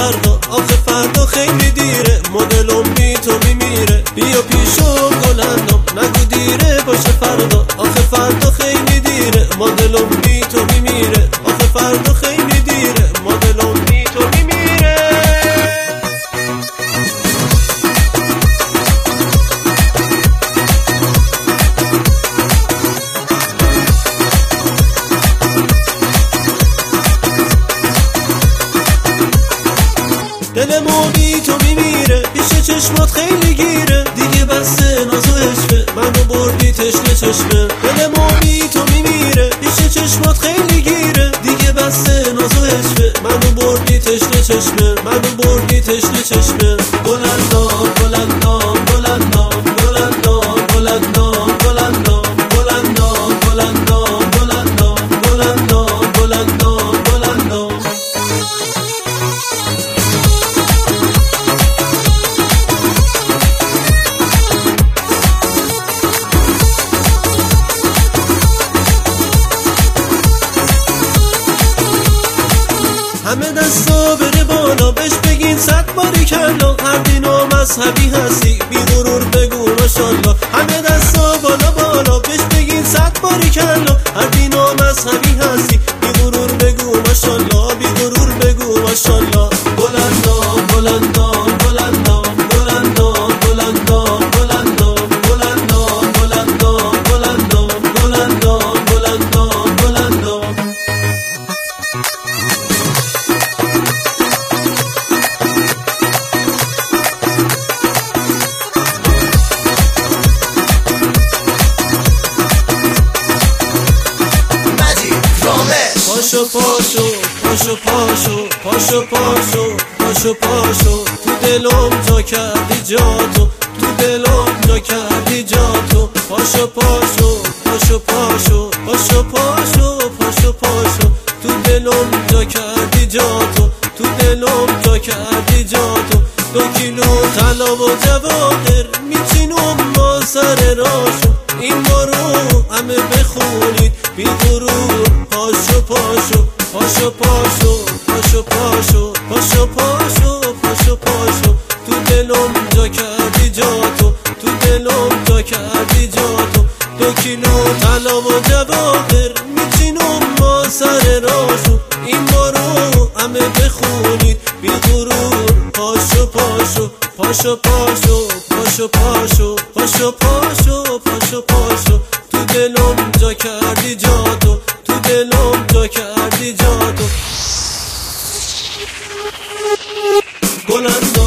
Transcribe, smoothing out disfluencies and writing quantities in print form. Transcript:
فردا، آخه فردا خیلی دیره، مدلم بی تو میمیره. بیا پیشم گلندم نگو دیره باشه فردا، آخه فردا خیلی دیره، مدلم بی تو میمیره. آخه فردا خیلی دیره، مدلم بی تو میمیره. دلمو بی تو میمیره، پیش چشمات خیلی گیره، دیگه بسته ناز و عشقه، منو بردی تشنه چشمه. دلمو بی تو میمیره، پیش چشمات خیلی گیره، دیگه بسته ناز و عشقه، منو بردی تشنه چشمه، منو بردی تشنه چشمه. بلندام بلندام بلندام بلندام بلندام بلندام بلندام بلندام بلندام بلندام بلندام بلندام. همه دستا بره بالا، بهش بگین 100 باریکلا، هر دین و مذهبی هستی بی غرور بگو ماشالله. همه دستا بالا بالا، بهش بگین 100 باریکلا، هر دین و مذهبی هستی بی غرور بگو ماشالله، بی غرور بگو ماشالله. بلندام بلندام بلندام بلندام بلندام بلندام بلندام بلندام بلندام بلندام بلندام بلندام. پاشو پاشو پاشو پاشو پاشو پاشو پاشو پاشو، تو دلم جا کردی جاتو، تو دلم جا کردی جاتو. پاشو پاشو پاشو پاشو پاشو پاشو پاشو پاشو، تو دلم جا کردی جاتو، تو دلم جا کردی جاتو. 2 کیلو طلا و جواهر میچینم ما سر راشو، این بارو همه بخونید بی غرور. پاشو پاشو پاشو پاشو پاشو پاشو پاشو پاشو پاشو پاشو، تو دلم جا کردی جاتو، تو دلم جا کردی جاتو. 2 کیلو طلا و جواهر میچینم ما سر راشو، این بارو همه بخونید بی غرور. پاشو پاشو پاشو پاشو پاشو پاشو پاشو پاشو پاشو پاشو، تو دلم جا کردی جاتو، تو دلم جا کردی جاتو. بلند